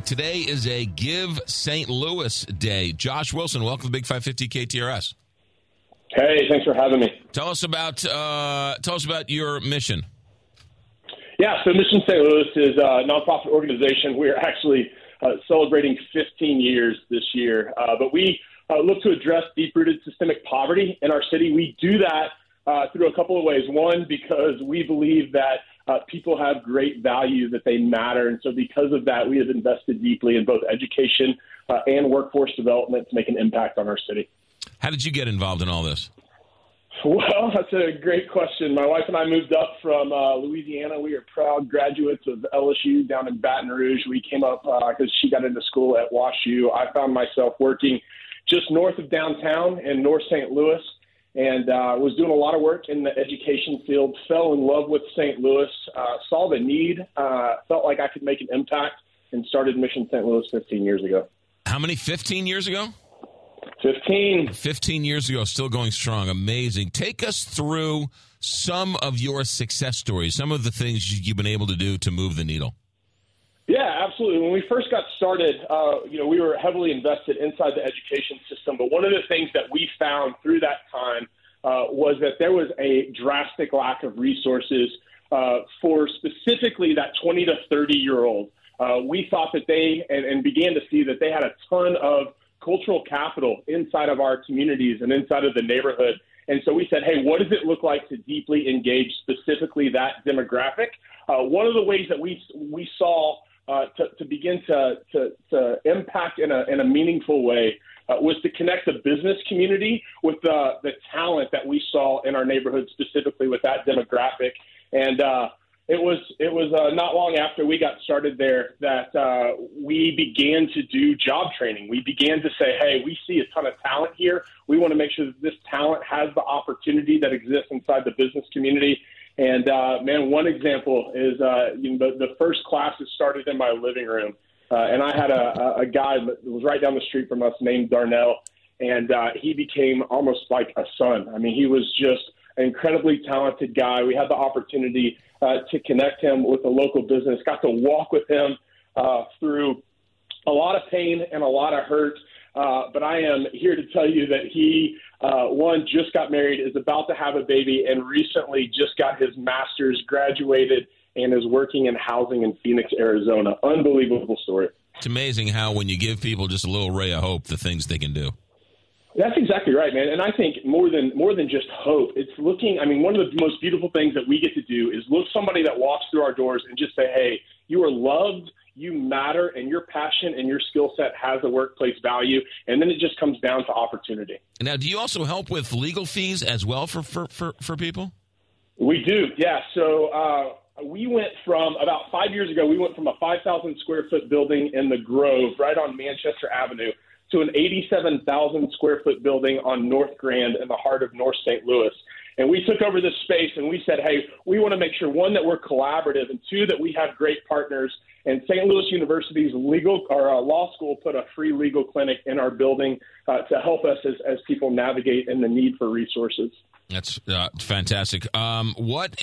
Today is a Give St. Louis Day. Josh Wilson, welcome to Big 550 KTRS. Hey, thanks for having me. Tell us about your mission. Yeah, so Mission St. Louis is a nonprofit organization. We're actually celebrating 15 years this year, but we look to address deep-rooted systemic poverty in our city. We do that through a couple of ways. One, because we believe that people have great value, that they matter, and so because of that, we have invested deeply in both education and workforce development to make an impact on our city. How did you get involved in all this? Well, that's a great question. My wife and I moved up from Louisiana. We are proud graduates of LSU down in Baton Rouge. We came up because she got into school at WashU. I found myself working just north of downtown in North St. Louis and was doing a lot of work in the education field, fell in love with St. Louis, saw the need, felt like I could make an impact, and started Mission St. Louis 15 years ago. How many, 15 years ago? 15. 15 years ago, still going strong. Amazing. Take us through some of your success stories, some of the things you've been able to do to move the needle. Yeah, absolutely. When we first got started, we were heavily invested inside the education system. But one of the things that we found through that time was that there was a drastic lack of resources for specifically that 20 to 30-year-old. We thought that and began to see that they had a ton of cultural capital inside of our communities and inside of the neighborhood. And so we said, hey, what does it look like to deeply engage specifically that demographic? One of the ways that we saw to begin to impact in a meaningful way was to connect the business community with the talent that we saw in our neighborhood, specifically with that demographic. And it was not long after we got started there that we began to do job training. We began to say, hey, we see a ton of talent here. We want to make sure that this talent has the opportunity that exists inside the business community. And, one example is the first classes started in my living room. And I had a guy that was right down the street from us named Darnell, and he became almost like a son. I mean, he was just an incredibly talented guy. We had the opportunity to connect him with a local business, got to walk with him through a lot of pain and a lot of hurt. But I am here to tell you that he, just got married, is about to have a baby, and recently just got his master's, graduated, and is working in housing in Phoenix, Arizona. Unbelievable story. It's amazing how when you give people just a little ray of hope, the things they can do. That's exactly right, man. And I think more than just hope, it's looking, one of the most beautiful things that we get to do is look somebody that walks through our doors and just say, hey, you are loved, you matter, and your passion and your skill set has a workplace value. And then it just comes down to opportunity. Now, do you also help with legal fees as well for people? We do, yeah. So we went from, about 5 years ago, we went from a 5,000 square foot building in the Grove right on Manchester Avenue to an 87,000 square foot building on North Grand in the heart of North St. Louis. And we took over this space and we said, hey, we want to make sure, one, that we're collaborative, and two, that we have great partners. And St. Louis University's law school put a free legal clinic in our building to help us as people navigate in the need for resources. That's fantastic. What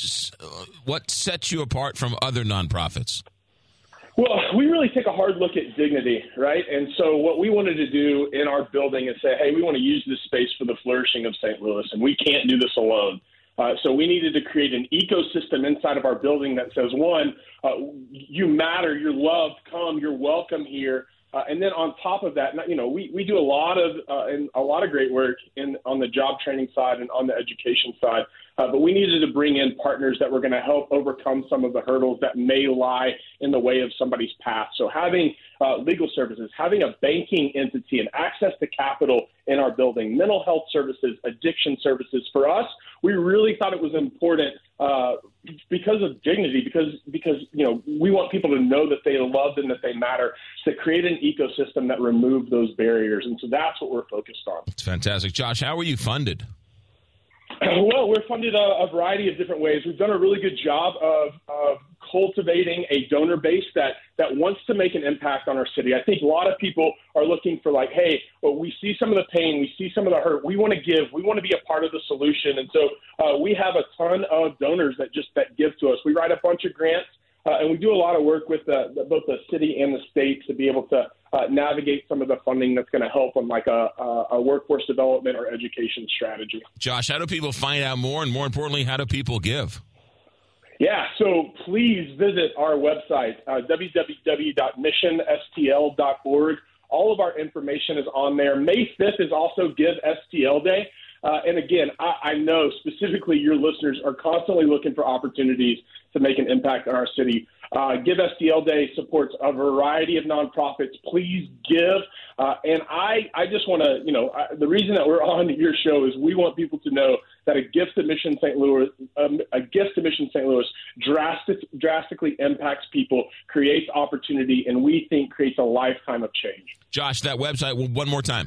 sets you apart from other nonprofits? Well, we really take a hard look at dignity, right? And so what we wanted to do in our building is say, hey, we want to use this space for the flourishing of St. Louis, and we can't do this alone. So we needed to create an ecosystem inside of our building that says, one, you matter, you're loved, come, you're welcome here. And then on top of that, we do a lot of great work on the job training side and on the education side. But we needed to bring in partners that were going to help overcome some of the hurdles that may lie in the way of somebody's path. So having legal services, having a banking entity and access to capital in our building, mental health services, addiction services. For us, we really thought it was important because of dignity, because we want people to know that they are loved and that they matter, to create an ecosystem that removes those barriers. And so that's what we're focused on. It's fantastic. Josh, how are you funded? Well, we're funded a variety of different ways. We've done a really good job of cultivating a donor base that wants to make an impact on our city. I think a lot of people are looking for hey, well, we see some of the pain, we see some of the hurt. We want to give. We want to be a part of the solution. And so we have a ton of donors that give to us. We write a bunch of grants. And we do a lot of work with both the city and the state to be able to navigate some of the funding that's going to help on like a workforce development or education strategy. Josh, how do people find out more? And more importantly, how do people give? Yeah, so please visit our website, www.missionstl.org. All of our information is on there. May 5th is also Give STL Day. And again, I know specifically your listeners are constantly looking for opportunities to make an impact on our city. Give STL Day supports a variety of nonprofits. Please give. And I just want to, the reason that we're on your show is we want people to know that a gift to Mission St. Louis, drastically impacts people, creates opportunity, and we think creates a lifetime of change. Josh, that website one more time.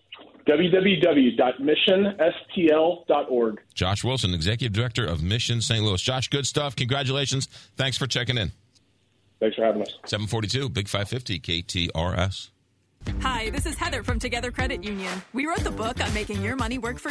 www.missionstl.org. Josh Wilson, Executive Director of Mission St. Louis. Josh, good stuff. Congratulations. Thanks for checking in. Thanks for having us. 742, Big 550, KTRS. Hi, this is Heather from Together Credit Union. We wrote the book on making your money work for